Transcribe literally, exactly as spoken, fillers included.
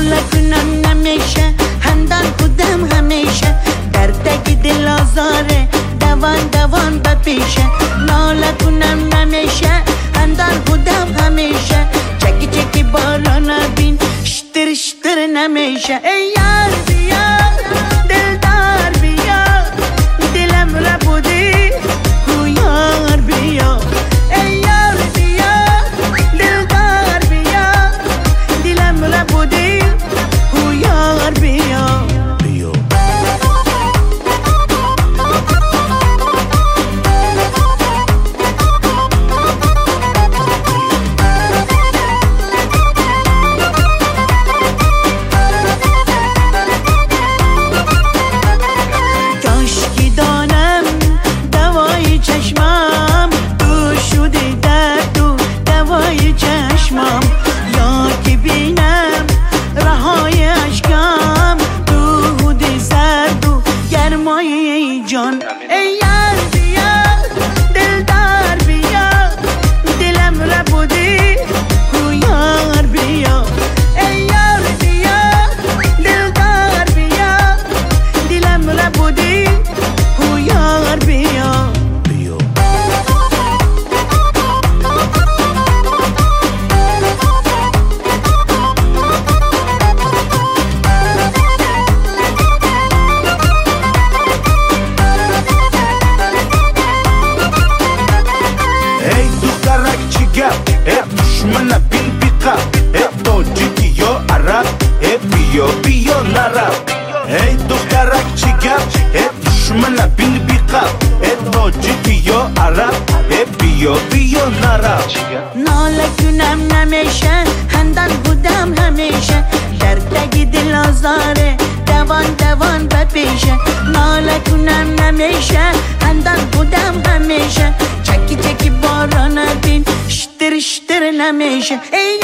ناله کنم نمیشه هندان خودم همیشه دردگی دل آزاره دوان دوان بپیشه ناله کنم نمیشه هندان خودم همیشه چکی چکی باران بین شتر شتر نمیشه ای یار بیا دلدار بیا دلم را بودی کو یار بیا ای یار بیا دلدار بیا دلم را بودی کو یار بیا جان ای یار بیا دلدار بیا دلم را بودی کو یار بیا ای یار بیا دلدار بیا دلم را بودی کو یار بیا دشمن بین بیقا ای توجیکی یا عرب ای بیا بیا نرب ای دخترک چی گپ ای دشمن بین بیقا ای توجیکی یا عرب ای بیا بیا نرب ناله کنم نمیشه هندان بودم همیشه دردگی دل آزاره دوان دوان بپیشه ناله کنم نمیشه هندان بودم همیشه چکی چکی باران بین شتر شتر نمیشه ای